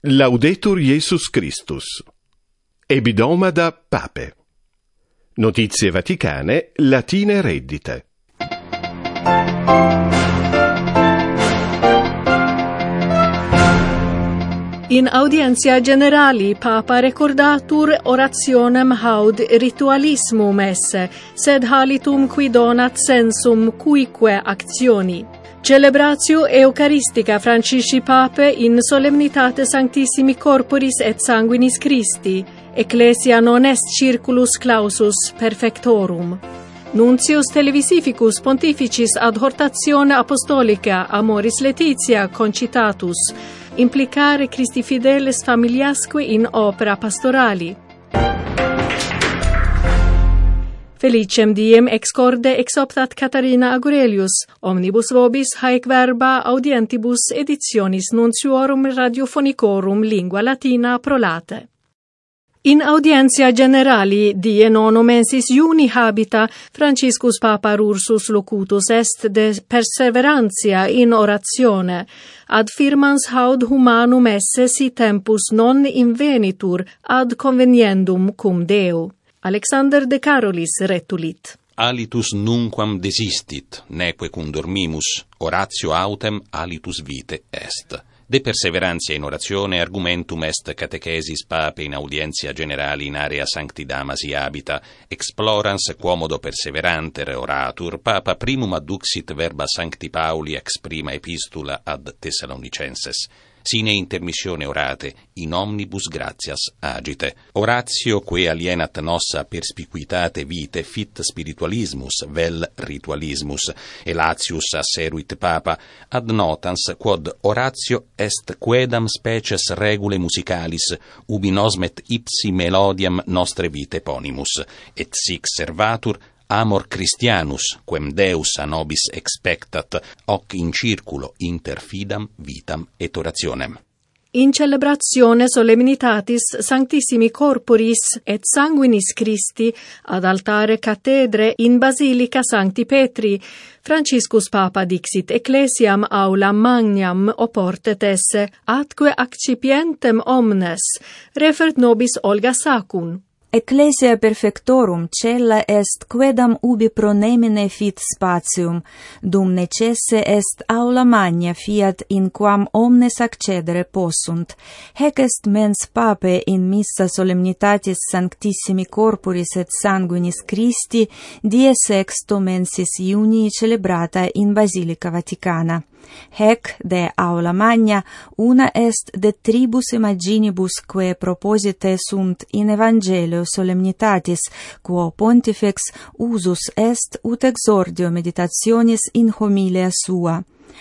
Laudetur Jesus Christus. Hebdomada Pape. Notizie vaticane, latine reddite. In audientia generali Papa recordatur orationem haud ritualismum esse, sed halitum qui donat sensum cuique actioni. Celebratio Eucharistica Francisci Pape in solemnitate Sanctissimi Corporis et Sanguinis Christi, Ecclesia non est circulus clausus perfectorum. Nuntius televisificus pontificis ad hortatione apostolica Amoris Laetitia concitatus, implicare Christi fideles familiasque in opera pastorali. Felicem diem ex corde exoptat Catarina Aurelius, omnibus vobis haec verba audientibus editionis nuntiorum radiofonicorum lingua latina prolate. In audientia generali die nono mensis Iuni habita, Franciscus Papa Ursus locutus est de perseverantia in oratione, ad firmans haud humanum esse si tempus non invenitur ad conveniendum cum Deo. Alexander de Carolis retulit. Alitus nunquam desistit, neque cum dormimus, oratio autem alitus vitae est. De perseverantia in orazione argumentum est catechesis Pape in audientia generali in area Sancti Damasi habita, explorans quomodo perseveranter oratur, Papa primum adduxit verba Sancti Pauli ex prima epistula ad Thessalonicenses. Sine intermissione orate, in omnibus gratias agite. Oratio, que alienat nossa perspicuitate vitae, fit spiritualismus, vel ritualismus. Elatius asseruit Papa, ad notans, quod oratio est quedam species regulae musicalis, ubi nosmet ipsi melodiam nostre vitae ponimus, et sic servatur amor Christianus, quem Deus a nobis expectat, hoc in circulo inter fidam, vitam et orationem. In celebratione solemnitatis Sanctissimi Corporis et Sanguinis Christi ad altare cathedre in Basilica Sancti Petri, Franciscus Papa dixit Ecclesiam aulam magnam oportet esse, atque accipientem omnes, refert nobis Olga Sacun. Ecclesia perfectorum cella est quedam ubi pronemine fit spatium, dum necesse est aula magna fiat in quam omnes accedere possunt. Hec est mens Pape in missa solemnitatis Sanctissimi Corporis et Sanguinis Christi die sexto mensis Iunii celebrata in Basilica Vaticana. Hec de aula magna una est de tribus imaginibus quae proposite sunt in Evangelio solemnitatis, quo pontifex usus est ut exordio meditationis in homilia sua.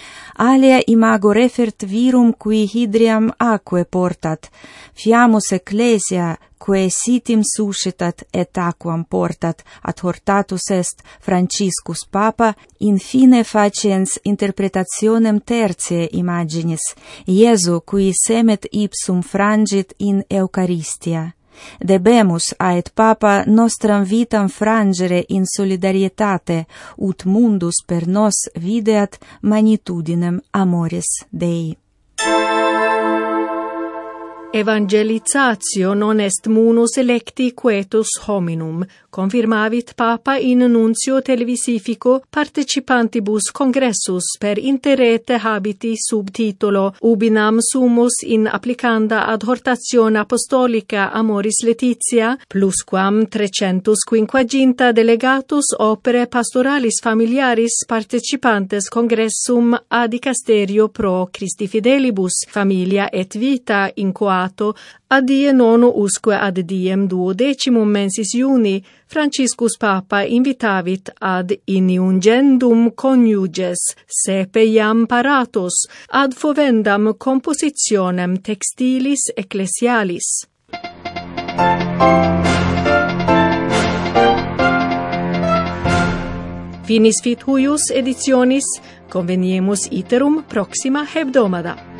Alia imago refert virum qui hydriam aquae portat, fiamus ecclesia quae sitim suscitat et aquam portat, ad hortatus est Franciscus Papa, infine faciens interpretationem tertiae imaginis, Iesu qui semet ipsum frangit in Eucharistia. Debemus aet Papa nostram vitam frangere in solidarietate, ut mundus per nos videat magnitudinem amoris Dei. Evangelizatio non est munus electi quetus hominum, confirmavit Papa in nuncio televisifico partecipantibus congressus per interrete habiti subtitolo Ubinam sumus in applicanda ad hortatione apostolica Amoris Laetitia, plusquam 350 delegatus opere pastoralis familiaris partecipantes congressum ad dicasterio pro Christi fidelibus, familia et vita in quae ad die nono usque ad diem 12 mensis Iuni, Franciscus Papa invitavit ad iniungendum coniuges sepe iam paratos ad fovendam compositionem textilis ecclesialis. Finis fit huius editionis, conveniemus iterum proxima hebdomada.